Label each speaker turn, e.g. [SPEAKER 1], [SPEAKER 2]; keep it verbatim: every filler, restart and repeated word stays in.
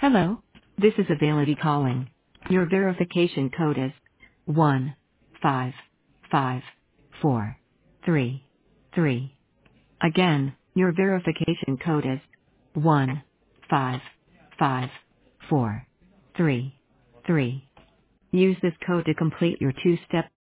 [SPEAKER 1] Hello. This is Availity calling. Your verification code is one five five four three three. Again, your verification code is one five five four three three. Use this code to complete your two-step